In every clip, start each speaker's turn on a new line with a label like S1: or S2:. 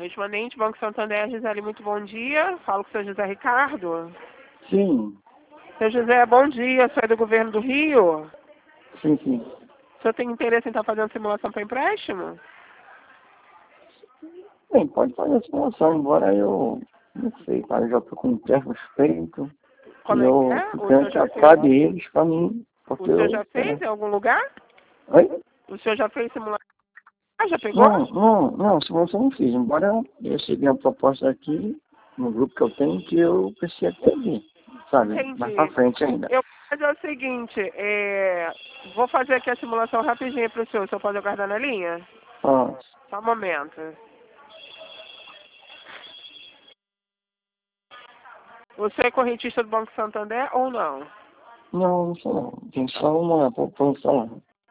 S1: Luiz Manente, Banco Santander, Gisele, muito bom dia. Falo com o senhor José Ricardo.
S2: Sim,
S1: Seu José, bom dia. Sou do governo do Rio.
S2: sim, sim.
S1: O senhor tem interesse em estar fazendo simulação para empréstimo?
S2: Bem, pode fazer a simulação, embora eu não sei, cara, eu já estou com um empréstimo feito e
S1: Como é que
S2: eu
S1: é? O
S2: quero
S1: senhor
S2: que
S1: já fez?
S2: acabe eles para mim,
S1: O
S2: porque
S1: senhor
S2: eu...
S1: já fez em algum lugar?
S2: Oi?
S1: O senhor já fez simulação? Ah, já pegou?
S2: Não, simulação eu não fiz, embora eu recebi uma proposta aqui no grupo que eu tenho que eu preciso ter, sabe?
S1: Entendi.
S2: Mais pra frente ainda.
S1: Eu vou fazer o seguinte, vou fazer aqui a simulação rapidinho para o senhor. O senhor pode aguardar na linha?
S2: Ah,
S1: Só um momento. Você é correntista do Banco Santander ou não?
S2: não sei não. Tem só uma proposta lá.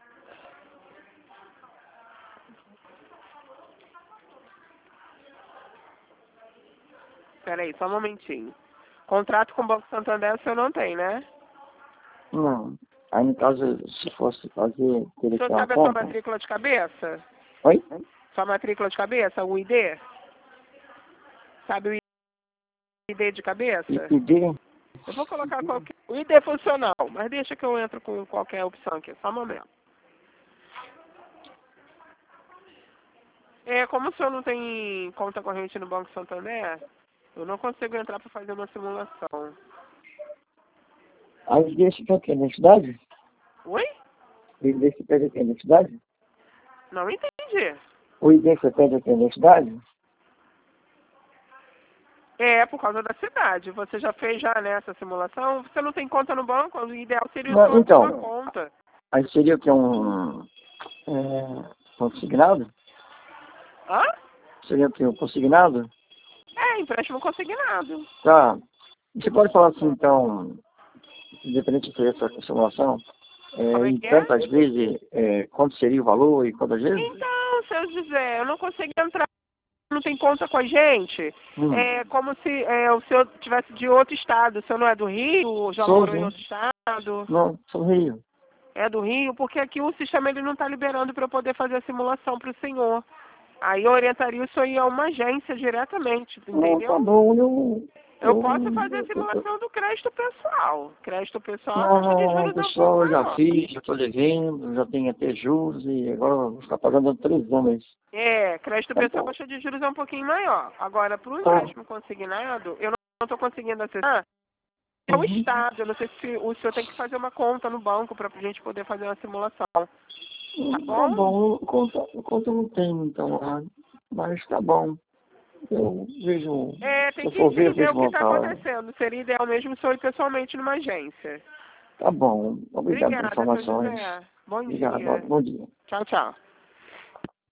S1: Peraí, só um momentinho. Contrato com o Banco Santander o senhor não tem, né?
S2: Não. Aí no caso, se fosse fazer,
S1: O
S2: teria que
S1: senhor
S2: ter uma
S1: sabe a sua
S2: conta.
S1: matrícula de cabeça?
S2: Oi?
S1: Sua matrícula de cabeça, o ID? Sabe o ID de cabeça?
S2: ID?
S1: Eu vou colocar qualquer... O ID é funcional, mas deixa que eu entro com qualquer opção aqui, só um momento. Como o senhor não tem conta corrente no Banco Santander, eu não consigo entrar para fazer uma simulação.
S2: A ID você quer o quê? Identidade?
S1: Oi?
S2: O ID você pede aqui, identidade?
S1: Não entendi.
S2: O ID você pede aqui, identidade?
S1: É, por causa da cidade. Você já fez já nessa simulação? Você não tem conta no banco? O ideal seria o
S2: Não,
S1: senhor ter uma
S2: então,
S1: conta.
S2: aí seria o que? Consignado?
S1: Hã?
S2: Seria o que? Um consignado?
S1: Empréstimo consignado.
S2: Tá. Você pode falar assim, então, independente de essa simulação,
S1: Como é
S2: em
S1: que é?
S2: tantas vezes, quanto seria o valor e quantas vezes?
S1: Então, seu José, eu não consigo entrar, não tem conta com a gente. É como se o senhor tivesse de outro estado. O senhor não é do Rio? Já
S2: Sou,
S1: morou em
S2: sim.
S1: outro estado?
S2: Não, sou do Rio.
S1: É do Rio? Porque aqui o sistema ele não está liberando para eu poder fazer a simulação para o senhor. Aí eu orientaria o senhor ir a uma agência diretamente,
S2: Não, tá
S1: entendeu?
S2: bom,
S1: Eu posso fazer a simulação do crédito pessoal. Crédito pessoal, a taxa de
S2: não,
S1: juros é um pouco
S2: pessoal, eu já
S1: maior.
S2: fiz, já estou devendo, já tenho até juros e agora eu vou ficar pagando 3 anos.
S1: Crédito
S2: Tá
S1: pessoal, a
S2: bom.
S1: taxa de juros é um pouquinho maior. Agora, para o
S2: Tá.
S1: empréstimo consignado, eu não estou conseguindo acessar. É o Estado. Eu não sei se o senhor tem que fazer uma conta no banco para a gente poder fazer uma simulação. Tá
S2: Tá
S1: bom?
S2: bom, conta não tem então lá, mas tá bom. Eu vejo, se
S1: Tem
S2: eu
S1: que
S2: for ver, eu
S1: entender
S2: vejo
S1: o que está
S2: montar.
S1: acontecendo. Seria ideal mesmo o senhor ir pessoalmente numa agência.
S2: Tá bom, obrigado pelas
S1: Obrigada, seu
S2: informações.
S1: José. Bom
S2: Obrigado,
S1: dia.
S2: bom dia.
S1: Tchau, tchau.